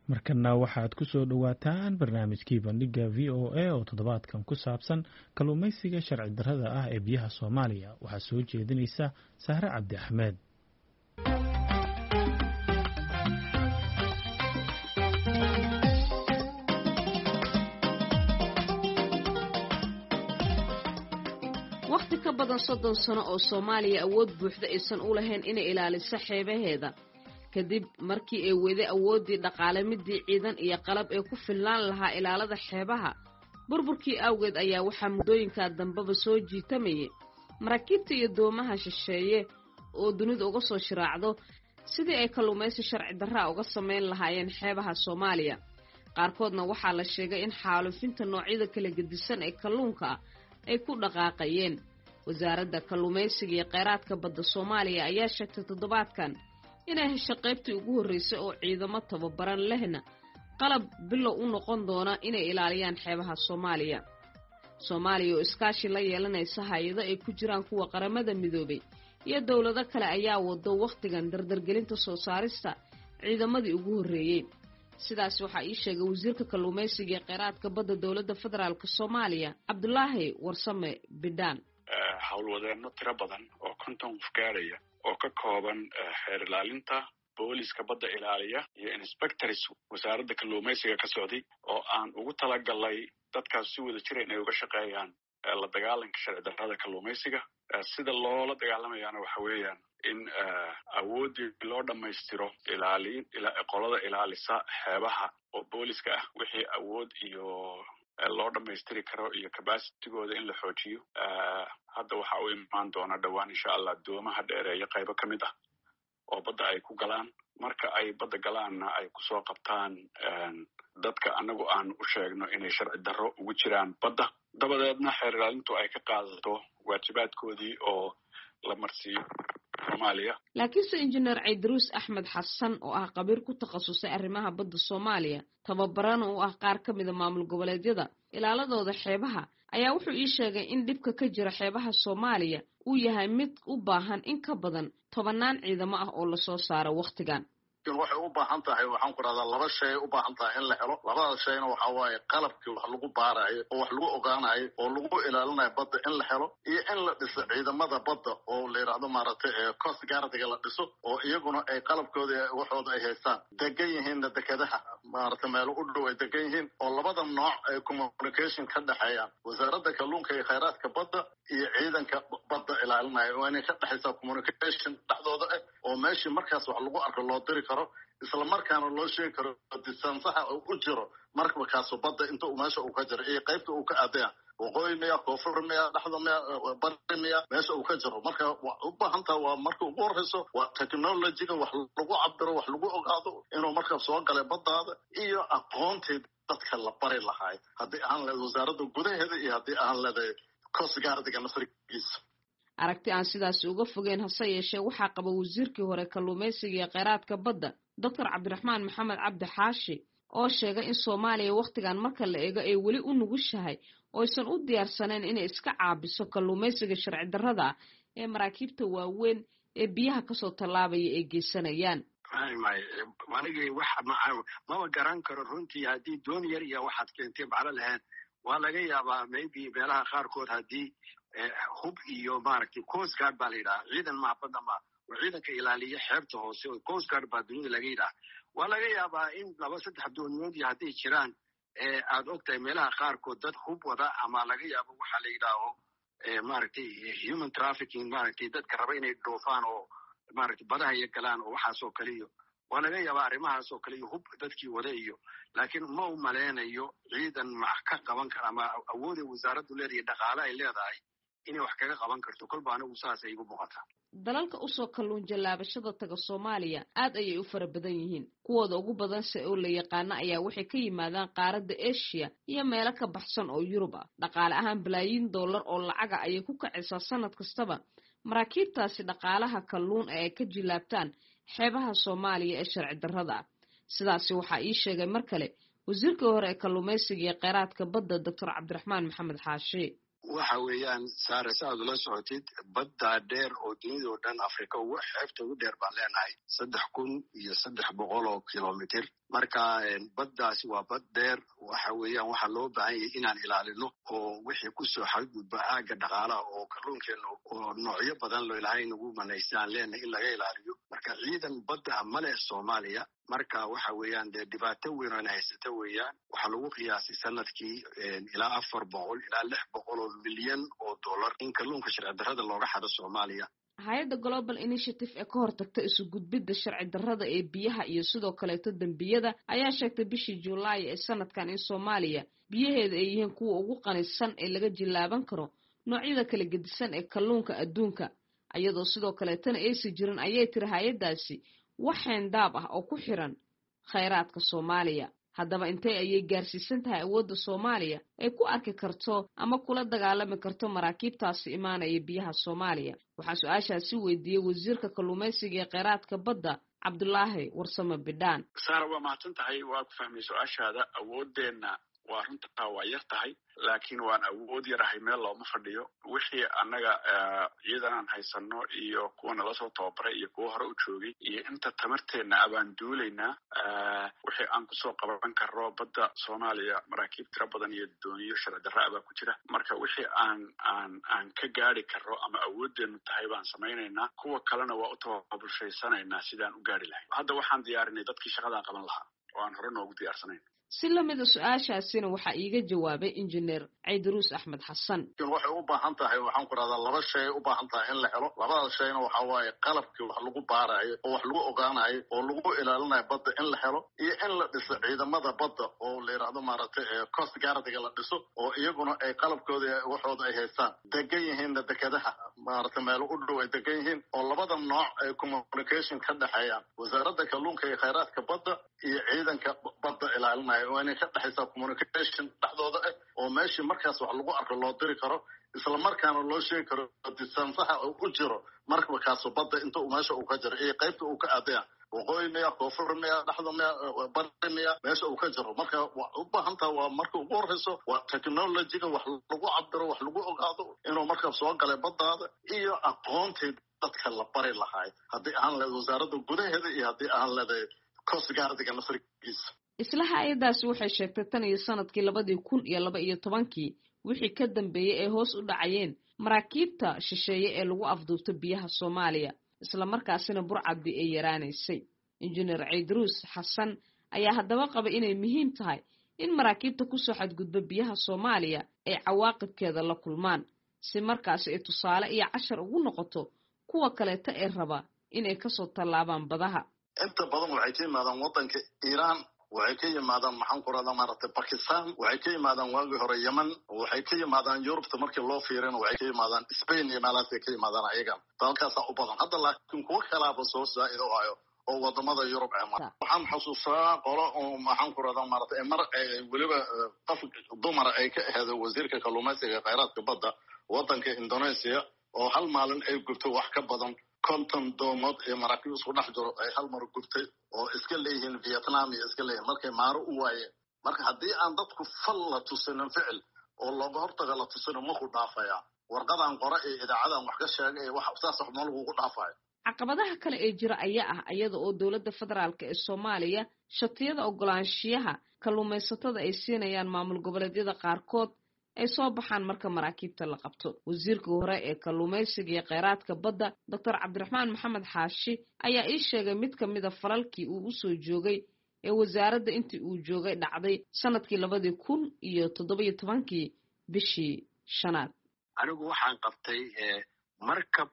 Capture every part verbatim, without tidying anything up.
markana waxaad ku soo dhawaataan barnaamijkii bandhiga v o a oo toddobaadkan ku saabsan kalluumaysiga sharci darrada ah ee biyaha Soomaaliya. waxaa soo jeedinaysa Sahre Cabdi Axmed. waqti ka badan soddon sano oo Soomaaliya awood buuxda aysan u lahayn inay ilaaliso xeebaheeda kadib markii ay wada awoodii dhaqaale midii ciidan iyo qalab ee ku filnaan lahaa ilaalada xeebaha burburkii awgeed ayaa waxaa muddooyinka dambaba soo jiitamayay maraakiibta iyo doomaha shisheeye oo dunida uga soo shiraacdo sidii ay kalluumaysi sharci darra uga samayn lahaayeen xeebaha Soomaaliya. qaarkoodna waxaa la sheegay in xaalufinta noocyada kala gedisan ee kalluunka ay ku dhaqaaqayeen. wasaaradda kalluumaysiga iyo kheyraadka badda Soomaaliya ayaa sheegtay toddobaadkan inay hesho qaybtii ugu horreysay oo ciidamo tababaran lehna qalab bilow u noqon doona inay ilaaliyaan xeebaha Soomaaliya. Soomaaliya oo iskaashi la yeelanaysa hay'ado ay ku jiraan kuwa qaramada midoobay iyo dawlado kale ayaa wado waqtigan dardargelinta soo saarista ciidamadii ugu horreeyay. sidaas waxaa ii sheegay wasiirka kalluumaysiga iyo kheyraadka badda dawladda federaalka Soomaaliya Cabdullaahi Warsame Bidhaan. howlwadeeno tiro badan oo konton qof gaaraya oo ka kooban xeer ilaalinta booliska badda ilaaliya iyo inspectors wasaaradda kalluumaysiga ka socday oo aan ugu talagalay dadkaas si wada jira inay uga shaqeeyaan la dagaalanka sharci darrada kalluumaysiga. sida loola dagaalamayana waxa weeyaan in awoodii loo dhammaystiro ilaalin qolada ilaalisa xeebaha oo booliska ah wixii awood iyo loo dhammaystiri karo iyo capacitigooda in la xoojiyo. hadda waxa uu imaan doona dhowaan insha allah doomaha dheereeya qaybo ka mid ah oo badda ay ku galaan. marka ay badda galaanna ay kusoo qabtaan dadka anagu aan u sheegno inay sharci darro ugu jiraan badda. dabadeedna xeer ilaalintu ay ka qaadato waajibaadkoodii oo la marsiiyo Soomaaliya. laakiinse injineer Ciidruus Axmed Xasan oo ah qabiir ku takhasusay arrimaha badda Soomaaliya tababarana u ah qaar ka mid ah maamul goboleedyada ilaaladooda xeebaha ayaa wuxuu ii sheegay in dhibka ka jira xeebaha Soomaaliya uu yahay mid u baahan in ka badan tobanaan ciidamo ah oo la soo saaro waqtigan. waxay u baahan tahay waxaan ku radaa laba shay u baahan tahay in la helo. labada shayna waxa waaye qalabkii wax lagu baarayo oo wax lagu ogaanayo oo lagu ilaalinayo badda in la helo iyo in la dhiso ciidamada badda oo la yiraahdo maaragtay coast guardiga la dhiso oo iyaguna ay qalabkooda waxooda ay haystaan degan yihiinna dekedaha maaragtay meel u dhow ay degan yihiin oo labada nooc ay communication ka dhaxeeyaan wasaaradda kalluunka iyo kheyraadka badda iyo ciidanka badda ilaalinaya oo inay ka dhaxaysa communication dhexdooda ah oo meeshii markaas wax lagu arko loo diri karo isla markaana loo sheegi karo distansaha u jiro markabkaas badda inta uu meesha uu ka jiro iyo qaybta uu ka aadaya waqooyi miya koonfur miya dhexda miya bari miya meesha uu ka jiro. marka u baahantaa waa marka ugu horreyso waa technologyga wax lagu cabiro wax lagu ogaado inuu markab soo galay baddaada iyo aqoontii dadka la bari lahaay haddii aan leedahay wasaaradda gudaheeda iyo haddii aan leedahay coast guardiga nasrigiisa. aragti aan sidaasi uga fogeen hase yeeshee waxaa qaba wasiirkii hore kalluumaysiga iyo kheyraadka badda doctor Cabdiraxmaan Maxamed Cabdi Xaashi oo sheegay in Soomaaliya waqtigan marka la eego ay weli u nugushahay oo aysan u diyaarsaneen inay iska caabiso kalluumaysiga sharci darrada ee maraakiibta waaweyn ee biyaha kasoo tallaabaya ay geysanayaan. anigii wax mama garan karo runtii haddii doon yar iyo waxaad keentay baclo lahayn waa laga yaabaa maybe meelaha qaarkood haddii hub iyo maaragtay coast guard baa la yidhaha ciidan macbadda ma oo ciidanka ilaaliya xeebta hoose oo coast guard baa dunida laga yidhaha waa laga yaabaa in laba saddex dooniyood iyo hadday jiraan aad ogtahay meelaha qaarkood dad hub wada ama laga yaabo waxaa la yidhaaho maaragtay human trafficking maaragtay dadka raba inay dhoofaan oo maaragtay badaha iyo galaan oo waxaas oo kale iyo waa laga yaabaa arrimahaas oo kale iyo hub dadkii wada iyo laakiin ma u maleynayo ciidan max ka qaban kara ama awooda wasaaraddu leedahay dhaqaale ay leedahay inay wax kaga qaban karto kolba anigu saas ay igu muuqataa. dalalka usoo kalluun jallaabashada taga Soomaaliya aad ayay u fara badan yihiin kuwooda ugu badanse oo la yaqaana ayaa waxay ka yimaadaan qaaradda Asia iyo meelo ka baxsan oo Yurub ah. dhaqaale ahaan bilaayiin dollar oo lacaga ayay ku kacaysaa sanad kastaba maraakiibtaasi dhaqaalaha kalluun ee ay ka jilaabtaan xeebaha Soomaaliya ee sharci darrada ah. sidaasi waxaa ii sheegay mar kale wasiirkii hore ee kalluumaysiga iyo kheyraadka badda doctor Cabdiraxmaan Maxamed Xaashi. waxa weeyaan saare sa aad ula socotid badda dheer oo dunida oo dhan afrika ugu xeebta ugu dheer baan leenahay saddex kun iyo saddex boqol oo kilomitr marka baddaasi waa bad dheer waxa weeyaan waxaa loo baahan yahay inaan ilaalino oo wixii kusoo xadgudba aagga dhaqaalaha oo kalluunkeena oo noocyo badan loo ilaahay nagu manaystaan leenahay in laga ilaaliyo marka ciidan badda ma leh soomaaliya marka waxa weeyaan dee dhibaato weyn oo haysata weeyaan waxaa lagu qiyaasay sanadkii ilaa afar boqol ilaa lix boqol oo milyan oo dollar in kalluunka sharci darrada looga xado soomaaliya hay-adda global initiative ee ka hortagta isu gudbidda sharci darrada ee biyaha iyo sidoo kaleeto dembiyada ayaa sheegtay bishii julaay ee sanadkan in soomaaliya biyaheeda ay yihiin kuwa ugu qanisan ee laga jilaaban karo noocyada kala gedisan ee kalluunka adduunka iyadoo sidoo kaleetana aysi jirin ayay tiri hay-addaasi wax xeendaab ah oo ku xiran khayraadka soomaaliya haddaba intee ayay gaarsiisan tahay awoodda soomaaliya ay ku arki karto ama kula dagaalami karto maraakiibtaasi imaanaya biyaha soomaaliya waxaa su-aashaasi weydiiyey wasiirka kalluumaysiga ee kheyraadka badda cabdulaahi warsame bidhaan saara waa mahadsan tahay waa ku fahmay su-aashaada awoodeenna waa runtaa waa yar tahay laakiin waan awood yarahay meel looma fadhiyo wixii annaga ciidan aan haysano iyo kuwa nala soo tababaray iyo kuwa hore u joogay iyo inta tamarteenna abaan duulaynaa wixii aan kusoo qaban karro badda soomaaliya maraakiib tira badan iyo dooniyo sharci darra abaa ku jira marka wixii aan aan aan ka gaari karro ama awoodeennu tahay baan samaynaynaa kuwa kalena waa u tababulshaysanaynaa sidaan u gaari lahay hadda waxaan diyaarinay dadkii shaqadaa qaban lahaa oo aan hore noogu diyaarsanayn si lamida su-aashaasina waxaa iiga jawaabay injineer caydaruus axmed xasan waxay u baahan tahay waxaan ku rahdaa laba shay u baahan tahay in la helo labada shayna waxa waaye qalabkii wax lagu baarayo oo wax lagu ogaanayo oo lagu ilaalinayo badda in la helo iyo in la dhiso ciidamada badda oo la yidhaahdo maaragtay coast guardiga la dhiso oo iyaguna ay qalabkooda waxooda ay haystaan degan yihiinna dekedaha maaragtay meelo u dhow ay degan yihiin oo labada nooc ay communication ka dhexeeyaan wasaaradda kalluunka iyo khayraadka badda iyo ciidanka badda ilaalinaya waa inay ka dhexaysaa communication dhexdooda ah oo meeshii markaas wax lagu arko loo diri karo isla markaana loo sheegi karo distansaha uu u jiro markabkaasu badda inta uu meesha uu ka jiro iyo qaybta uu ka aadaya waqooyi miya koonfur miya dhexda miya bari miya meesha uu ka jiro marka waa u baahan taha waa marka ugu horreyso waa technologyga wax lagu cabiro wax lagu ogaado inuu markab soo galay baddaada iyo aqoontii dadka la bari lahaay haddii aan leedahay wasaaradda gudaheeda iyo haddii aan leedahay coast guardiga nasrigiisa isla hay-addaasi waxay sheegtay tan iyo sanadkii labadii kun iyo laba iyo tobankii wixii ka dambeeyey ay hoos u dhacayeen maraakiibta shisheeye ee lagu afduubto biyaha soomaaliya isla markaasina burcaddi ay yaraanaysay injineer caydaruus xasan ayaa haddaba qaba inay muhiim tahay in maraakiibta kusoo xadgudba biyaha soomaaliya ay cawaaqibkeeda la kulmaan si markaasi ay tusaale iyo cashar ugu noqoto kuwa kaleeta ee raba inay kasoo tallaabaan badaha inta badan waxay ka yimaadaan waddanka iiraan waxay ka yimaadaan maxaan ku rahdaa maaragtay bakistan waxay ka yimaadaan waagii hore yemen waxay ka yimaadaan yurubta markii loo fiirina waxay ka yimaadaan spain iyo meelahaasay ka yimaadaan ayagan dalkaasaa u badan hadda laakiin kuwo kalaaba soo zaa-ido hayo oo wadamada yurub ee mar waxaan xasuustaa qolo oo maxaan ku rahdaa maaragtay mar weliba qof dumar ay ka aheedo wasiirka kalluumaysiga khayraadka badda waddanka indonesia oo hal maalin ay gubto wax ka badan konton doomood ee maraakiib isku dhex jiro ay hal mar gubtay oo iska leeyihiin vietnam iyo iska leeyihin markay maaro u waayeen marka haddii aan dadku fal la tusinin ficil oo looga hortaga la tusino maku dhaafaya warqadan qore ee idaacadan wax ka sheegay wax saas wax noo lagugu dhaafayo caqabadaha kale ee jira ayaa ah iyada oo dowladda federaalka ee soomaaliya shatiyada ogolaanshiyaha kalluumaysatada ay siinayaan maamul goboleedyada qaarkood ay soo baxaan marka maraakiibta la qabto wasiirka hore ee kalluumaysiga iyo kheyraadka badda doctor cabdiraxmaan maxamed xaashi ayaa ii sheegay mid ka mida falalkii uu usoo joogay ee wasaaradda intii uu joogay dhacday sanadkii labadii kun iyo toddoba-iyo tobankii bishii shanaad anigu waxaan qabtay markab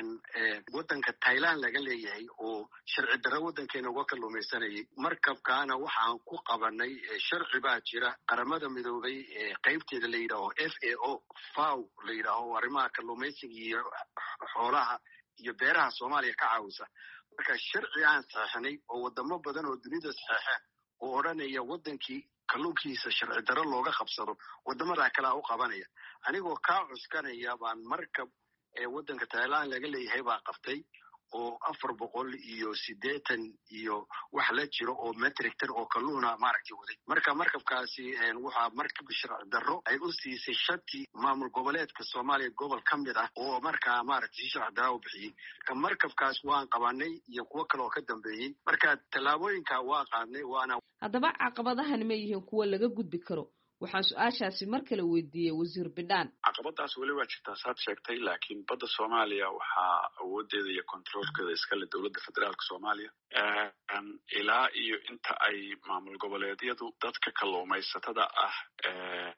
waddanka thailand laga leeyahay oo sharci darro waddankeena uga kalluumaysanayay markabkaana waxaan ku qabanay sharci baa jira qaramada midoobay qaybteeda la yidhaaho f a o faw la yidhaaho arrimaha kalluumaysiga iyo xoolaha iyo beeraha soomaaliya ka caawisa marka sharci aan saxeixnay oo wadamo badan oo dunida saxeexeen oo odhanaya waddankii kalluunkiisa sharci darro looga qabsado wadamadaa kalea u qabanaya anigoo kaa cuskanaya baan markab ee waddanka thailand laga leeyahay baa qabtay oo afar boqol iyo siddeetan iyo wax la jiro oo metric tan oo kalluuna maaragtay waday marka markabkaasi waxaa markab sharci darro ay u siisay shati maamul goboleedka Soomaaliya gobol ka mid ah oo markaa maaragtay sharci darro u bixiyay markabkaas waan qabanay iyo kuwa kale oo ka dambeeyay marka talaabooyinka waa qaadnay waana haddaba caqabadahan ma yihiin kuwa laga gudbi karo waxaan su-aashaasi mar kale weydiiyey wasiir bidhaan caqabadaas weli waa jirtaa saad sheegtay laakiin badda Soomaaliya waxaa awoodeeda iyo controlkeeda iskale dowladda federaalka Soomaaliya ilaa iyo inta ay maamul goboleedyadu dadka kalluumaysatada ah ee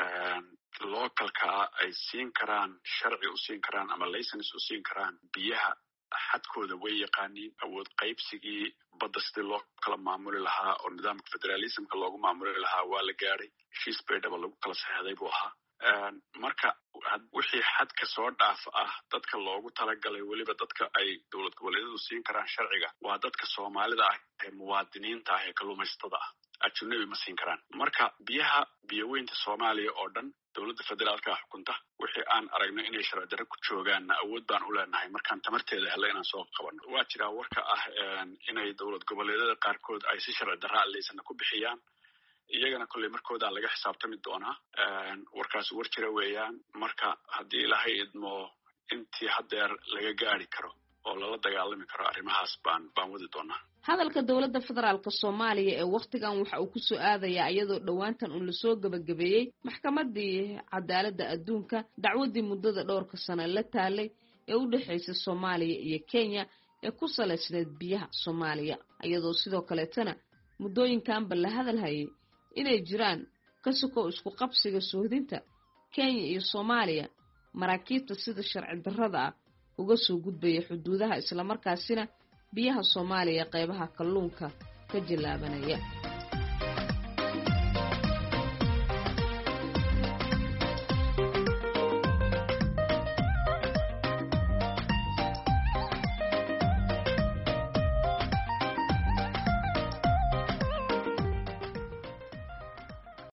localka ay siin karaan sharci u siin karaan ama license u siin karaan biyaha xadkooda way yaqaaniin awood qaybsigii badda sidii loo kala maamuli lahaa oo nidaamka federalismka loogu maamuli lahaa waa la gaadhay heshiis baydhaba lagu kala saxeexday buu ahaa marka wixii xadka soo dhaaf ah dadka loogu talagalay weliba dadka ay dowlad goboleedyadu siin karaan sharciga waa dadka Soomaalida ah ee muwaadiniinta ah ee kalluumaysatada ah ajnabi ma siin karaan marka biyaha biyaweynta Soomaaliya oo dhan dowladda federaalka xukunta wixii aan aragno inay sharci darro ku joogaan awood baan u leenahay markaan tamarteeda helay inaan soo qabano waa jira warka ah inay dowlad goboleedyada qaarkood ay si sharci darro leeysan ku bixiyaan iyagana kulli markooda laga xisaabtami doonaa warkaas war jira weeyaan marka haddii ilaahay idmo intii hadeer laga gaari karo oo lala dagaalami karo arrimahaas baan baan wadi doonaa hadalka dowladda federaalka Soomaaliya ee waqtigan waxa uu ku soo aadayaa iyadoo dhawaantan uu la soo gabagabeeyay maxkamadii cadaaladda adduunka dacwadii muddada dhowrka sano la taalay ee u dhaxaysay Soomaaliya iyo Kenya ee ku salaysneed biyaha Soomaaliya iyadoo sidoo kale tana muddooyinkan bal hadal hayay inay jiraan ka soko isku qabsiga suuhdinta Kenya iyo Soomaaliya maraakiibta sida sharci darrada ah uga soo gudbaya xuduudaha isla markaasina biyaha Soomaaliya qaybaha kalluunka ka jilaabanaya